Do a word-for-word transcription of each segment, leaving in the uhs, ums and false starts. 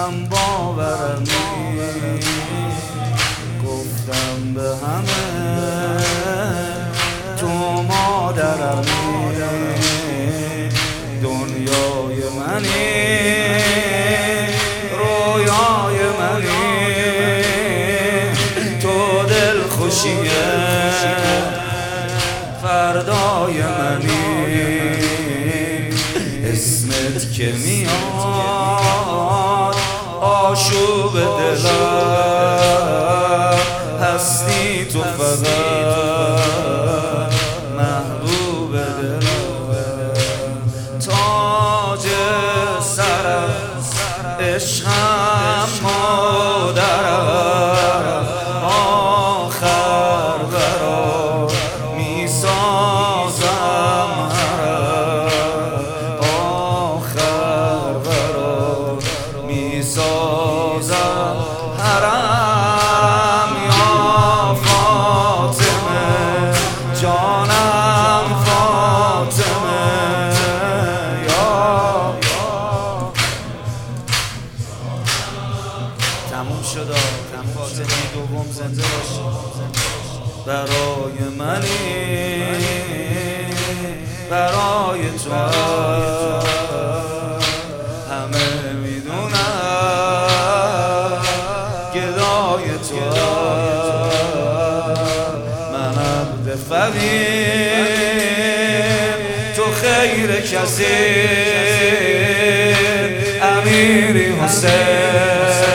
هم باورم نیست، گفتم به همه تو مادرمی، دنیای منی، رویای منی، تو دلخوشی فردای منی، اسمت که میاد آشوب دلم، هستی تو فقط محبوب دلم، تاج سرم عشقم مادرم، آخر برا میسازم حرم، آخر برا میسازم حرم، یا فاطمه جانم فاطمه، یا تموم شد فاطمه دوم زنده باشی، برای منی، برای تو همه میدونم گدای تو، من عبد فقیر تو خیر کسی، امیری حسین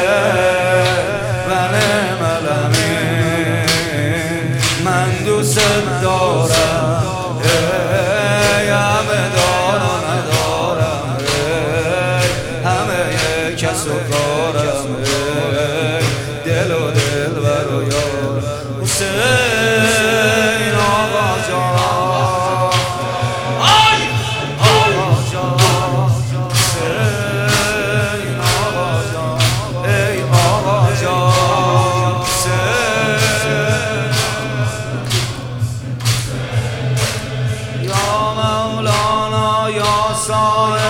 من دوست دارم، ای همه دار و ندارم، ای همه کس و کارم، ای دل و دل بر و یار حسین آقا جان، آقا جان حسین آقا جان، ای آقا جان یا مولانا یا صاحب